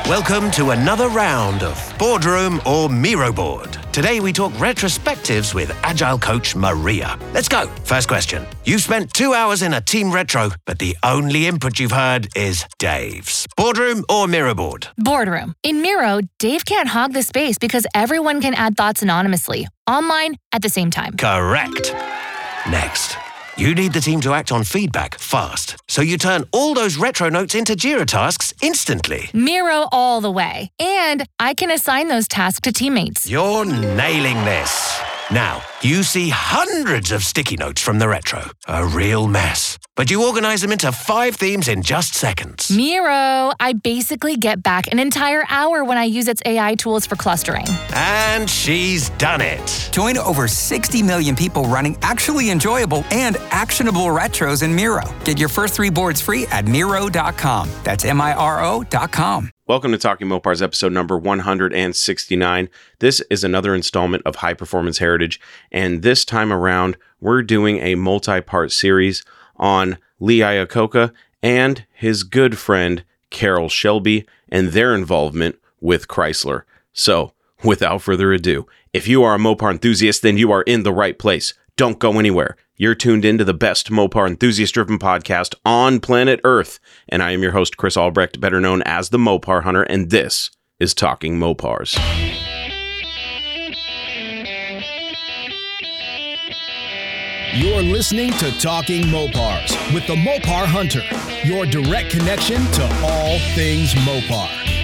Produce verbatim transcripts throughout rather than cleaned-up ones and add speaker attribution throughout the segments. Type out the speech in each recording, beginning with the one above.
Speaker 1: Welcome to another round of Boardroom or Miro Board. Today we talk retrospectives with Agile coach Maria. Let's go. First question. You've spent two hours in a team retro, but the only input you've heard is Dave's. Boardroom or Miro Board?
Speaker 2: Boardroom. In Miro, Dave can't hog the space because everyone can add thoughts anonymously, online at the same time.
Speaker 1: Correct. Next. You need the team to act on feedback fast, so you turn all those retro notes into Jira tasks instantly.
Speaker 2: Miro all the way. And I can assign those tasks to teammates.
Speaker 1: You're nailing this. Now, you see hundreds of sticky notes from the retro. A real mess. But you organize them into five themes in just seconds.
Speaker 2: Miro, I basically get back an entire hour when I use its A I tools for clustering.
Speaker 1: And she's done it.
Speaker 3: Join over sixty million people running actually enjoyable and actionable retros in Miro. Get your first three boards free at Miro dot com. That's M I R O dot com.
Speaker 4: Welcome to Talking Mopars, episode number one hundred sixty-nine. This is another installment of High Performance Heritage, and this time around, we're doing a multi-part series on Lee Iacocca and his good friend, Carroll Shelby, and their involvement with Chrysler. So, without further ado, if you are a Mopar enthusiast, then you are in the right place. Don't go anywhere. You're tuned into the best Mopar enthusiast-driven podcast on planet Earth. And I am your host, Chris Albrecht, better known as the Mopar Hunter, and this is Talking Mopars.
Speaker 5: You're listening to Talking Mopars with the Mopar Hunter, your direct connection to all things Mopar.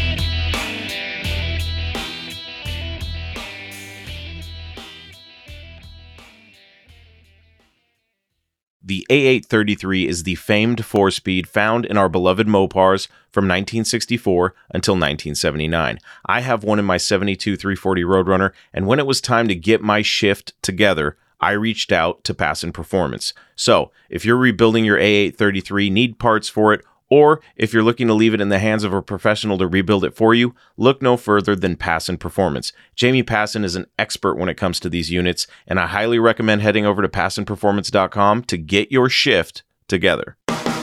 Speaker 4: The A eight thirty-three is the famed four-speed found in our beloved Mopars from nineteen sixty-four until nineteen seventy-nine. I have one in my seventy-two three forty Roadrunner, and when it was time to get my shift together, I reached out to Passon Performance. So, if you're rebuilding your A eight thirty-three, need parts for it, or if you're looking to leave it in the hands of a professional to rebuild it for you, look no further than Passon Performance. Jamie Passon is an expert when it comes to these units, and I highly recommend heading over to passon performance dot com to get your shift together.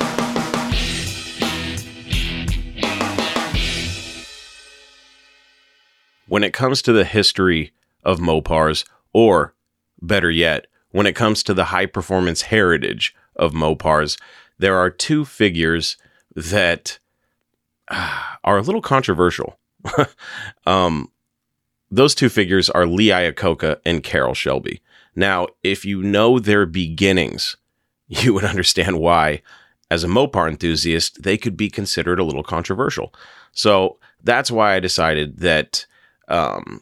Speaker 4: When it comes to the history of Mopars, or better yet, when it comes to the high-performance heritage of Mopars, there are two figures that uh, are a little controversial. um, those two figures are Lee Iacocca and Carroll Shelby. Now, if you know their beginnings, you would understand why, as a Mopar enthusiast, they could be considered a little controversial. So that's why I decided that um,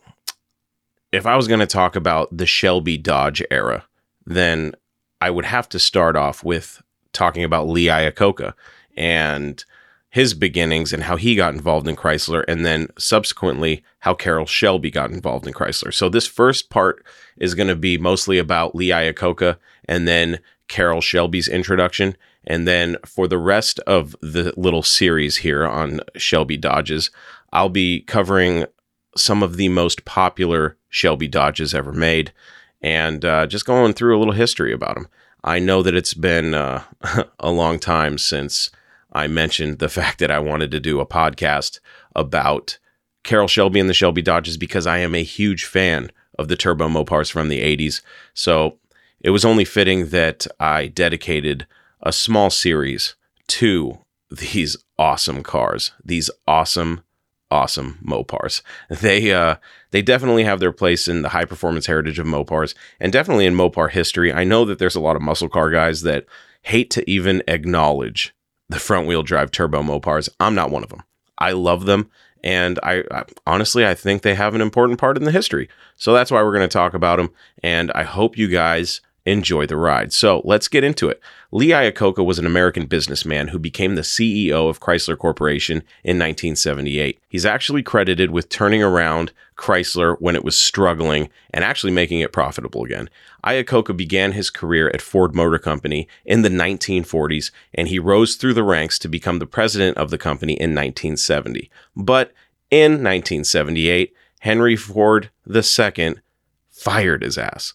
Speaker 4: if I was going to talk about the Shelby Dodge era, then I would have to start off with talking about Lee Iacocca and his beginnings and how he got involved in Chrysler, and then subsequently how Carroll Shelby got involved in Chrysler. So this first part is going to be mostly about Lee Iacocca and then Carroll Shelby's introduction. And then for the rest of the little series here on Shelby Dodges, I'll be covering some of the most popular Shelby Dodges ever made and uh, just going through a little history about them. I know that it's been uh, a long time since I mentioned the fact that I wanted to do a podcast about Carroll Shelby and the Shelby Dodges because I am a huge fan of the turbo Mopars from the eighties. So it was only fitting that I dedicated a small series to these awesome cars, these awesome Awesome Mopars. They uh, they definitely have their place in the high performance heritage of Mopars, and definitely in Mopar history. I know that there's a lot of muscle car guys that hate to even acknowledge the front wheel drive turbo Mopars. I'm not one of them. I love them, and I, I honestly I think they have an important part in the history. So that's why we're going to talk about them, and I hope you guys enjoy the ride. So let's get into it. Lee Iacocca was an American businessman who became the C E O of Chrysler Corporation in nineteen seventy-eight. He's actually credited with turning around Chrysler when it was struggling and actually making it profitable again. Iacocca began his career at Ford Motor Company in the nineteen forties, and he rose through the ranks to become the president of the company in nineteen seventy. But in nineteen seventy-eight, Henry Ford the Second fired his ass.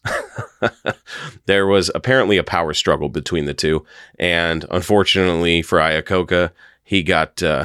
Speaker 4: There was apparently a power struggle between the two, and unfortunately for Iacocca, he got uh,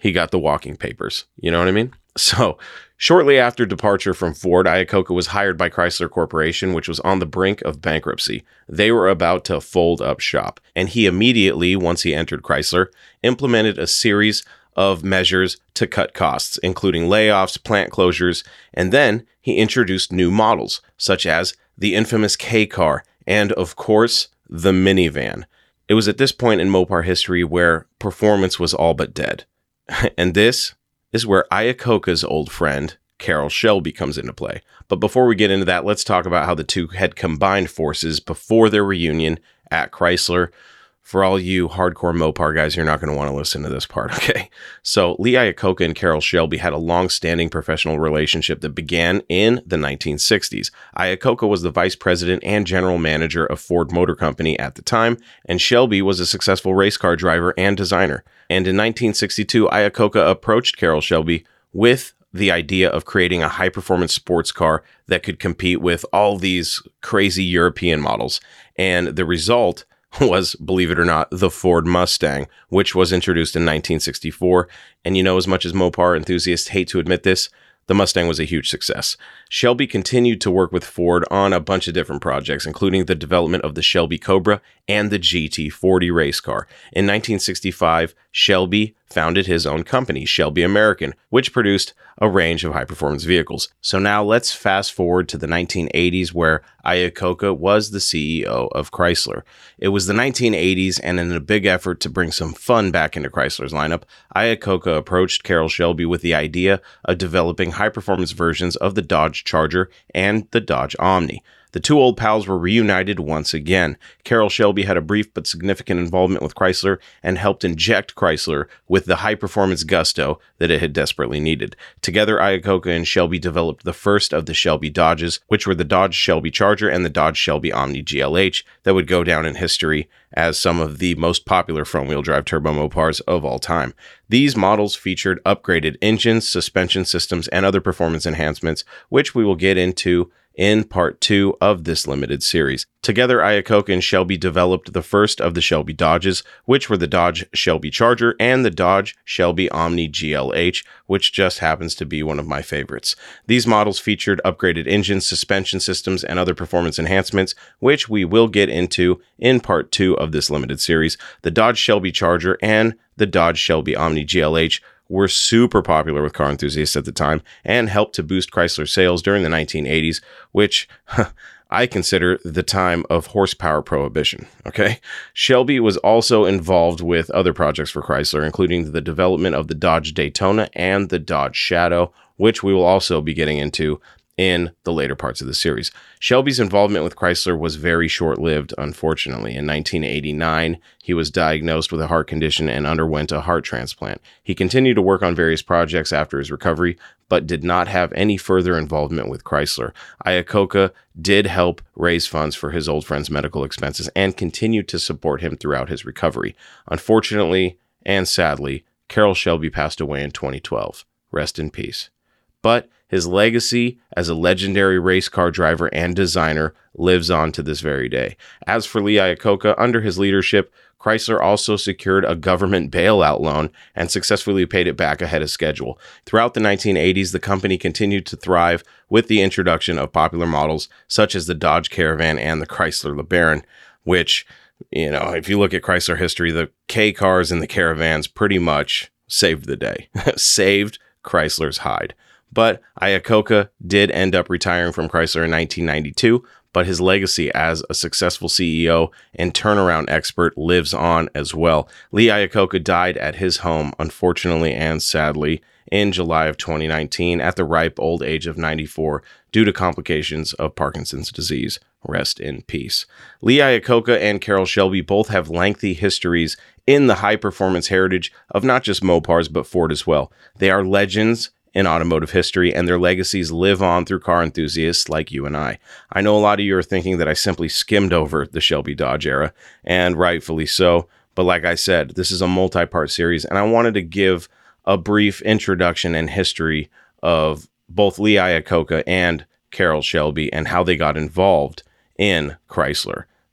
Speaker 4: he got the walking papers. You know what I mean? So shortly after departure from Ford, Iacocca was hired by Chrysler Corporation, which was on the brink of bankruptcy. They were about to fold up shop, and he immediately, once he entered Chrysler, implemented a series of measures to cut costs, including layoffs, plant closures, and then he introduced new models, such as the infamous K-Car, and of course, the minivan. It was at this point in Mopar history where performance was all but dead. And this is where Iacocca's old friend, Carroll Shelby, comes into play. But before we get into that, let's talk about how the two had combined forces before their reunion at Chrysler. For all you hardcore Mopar guys, you're not going to want to listen to this part, okay? So Lee Iacocca and Carroll Shelby had a long-standing professional relationship that began in the nineteen sixties. Iacocca was the vice president and general manager of Ford Motor Company at the time, and Shelby was a successful race car driver and designer. And in nineteen sixty-two, Iacocca approached Carroll Shelby with the idea of creating a high-performance sports car that could compete with all these crazy European models. And the result was, believe it or not, the Ford Mustang, which was introduced in nineteen sixty-four. And you know, as much as Mopar enthusiasts hate to admit this, the Mustang was a huge success. Shelby continued to work with Ford on a bunch of different projects, including the development of the Shelby Cobra and the G T forty race car. In nineteen sixty-five, Shelby founded his own company, Shelby American, which produced a range of high-performance vehicles. So now let's fast forward to the nineteen eighties, where Iacocca was the C E O of Chrysler. It was the nineteen eighties, and in a big effort to bring some fun back into Chrysler's lineup, Iacocca approached Carroll Shelby with the idea of developing high-performance versions of the Dodge Charger and the Dodge Omni. The two old pals were reunited once again. Carroll Shelby had a brief but significant involvement with Chrysler and helped inject Chrysler with the high-performance gusto that it had desperately needed. Together, Iacocca and Shelby developed the first of the Shelby Dodges, which were the Dodge Shelby Charger and the Dodge Shelby Omni G L H, that would go down in history as some of the most popular front-wheel drive turbo Mopars of all time. These models featured upgraded engines, suspension systems, and other performance enhancements, which we will get into in part two of this limited series. Together, Iacocca and Shelby developed the first of the Shelby Dodges, which were the Dodge Shelby Charger and the Dodge Shelby Omni G L H, which just happens to be one of my favorites. These models featured upgraded engines, suspension systems, and other performance enhancements, which we will get into in part two of this limited series. The Dodge Shelby Charger and the Dodge Shelby Omni G L H were super popular with car enthusiasts at the time and helped to boost Chrysler sales during the nineteen eighties, which huh, I consider the time of horsepower prohibition, okay? Shelby was also involved with other projects for Chrysler, including the development of the Dodge Daytona and the Dodge Shadow, which we will also be getting into in the later parts of the series. Shelby's involvement with Chrysler was very short-lived, unfortunately. In nineteen eighty-nine, he was diagnosed with a heart condition and underwent a heart transplant. He continued to work on various projects after his recovery, but did not have any further involvement with Chrysler. Iacocca did help raise funds for his old friend's medical expenses and continued to support him throughout his recovery. Unfortunately, and sadly, Carroll Shelby passed away in twenty twelve. Rest in peace. But his legacy as a legendary race car driver and designer lives on to this very day. As for Lee Iacocca, under his leadership, Chrysler also secured a government bailout loan and successfully paid it back ahead of schedule. Throughout the nineteen eighties, the company continued to thrive with the introduction of popular models such as the Dodge Caravan and the Chrysler LeBaron, which, you know, if you look at Chrysler history, the K cars and the Caravans pretty much saved the day, saved Chrysler's hide. But Iacocca did end up retiring from Chrysler in nineteen ninety-two, but his legacy as a successful C E O and turnaround expert lives on as well. Lee Iacocca died at his home, unfortunately and sadly, in July of twenty nineteen at the ripe old age of ninety-four due to complications of Parkinson's disease. Rest in peace. Lee Iacocca and Carroll Shelby both have lengthy histories in the high-performance heritage of not just Mopars, but Ford as well. They are legends in automotive history, and their legacies live on through car enthusiasts like you and I. I know a lot of you are thinking that I simply skimmed over the Shelby Dodge era, and rightfully so, but like I said, this is a multi-part series, and I wanted to give a brief introduction and history of both Lee Iacocca and Carroll Shelby and how they got involved in Chrysler.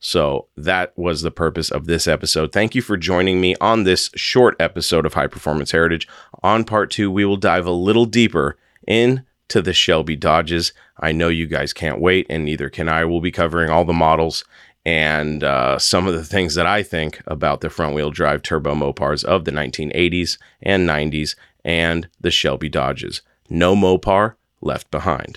Speaker 4: So that was the purpose of this episode. Thank you for joining me on this short episode of High Performance Heritage. On part two, we will dive a little deeper into the Shelby Dodges. I know you guys can't wait, and neither can I. We'll be covering all the models and uh, some of the things that I think about the front-wheel drive turbo Mopars of the nineteen eighties and nineties and the Shelby Dodges. No Mopar left behind.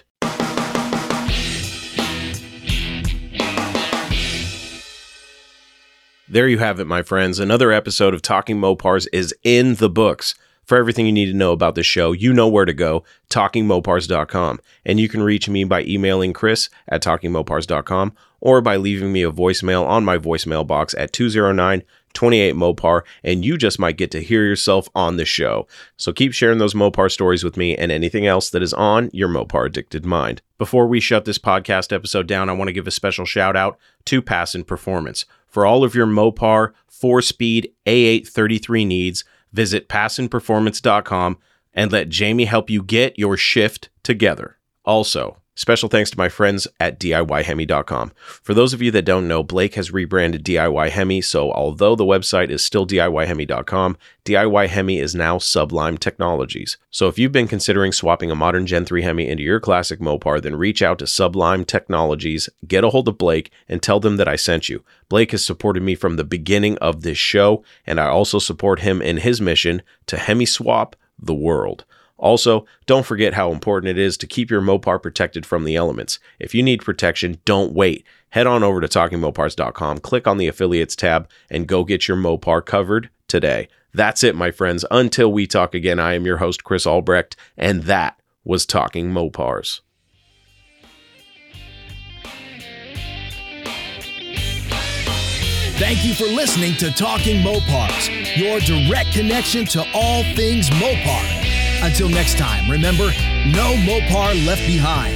Speaker 4: There you have it, my friends. Another episode of Talking Mopars is in the books. For everything you need to know about this show, you know where to go, talking mopars dot com. And you can reach me by emailing Chris at talking mopars dot com or by leaving me a voicemail on my voicemail box at two oh nine, two eight, Mopar, and you just might get to hear yourself on the show. So keep sharing those Mopar stories with me and anything else that is on your Mopar-addicted mind. Before we shut this podcast episode down, I want to give a special shout out to Passon Performance. For all of your Mopar four-speed A eight thirty-three needs, visit passon performance dot com and let Jamie help you get your shift together. Also, special thanks to my friends at D I Y Hemi dot com. For those of you that don't know, Blake has rebranded D I Y Hemi, so although the website is still D I Y Hemi dot com, D I Y Hemi is now Sublime Technologies. So if you've been considering swapping a modern Gen three Hemi into your classic Mopar, then reach out to Sublime Technologies, get a hold of Blake, and tell them that I sent you. Blake has supported me from the beginning of this show, and I also support him in his mission to Hemi swap the world. Also, don't forget how important it is to keep your Mopar protected from the elements. If you need protection, don't wait. Head on over to talking mopars dot com, click on the affiliates tab, and go get your Mopar covered today. That's it, my friends. Until we talk again, I am your host, Chris Albrecht, and that was Talking Mopars.
Speaker 5: Thank you for listening to Talking Mopars, your direct connection to all things Mopar. Until next time, remember, no Mopar left behind.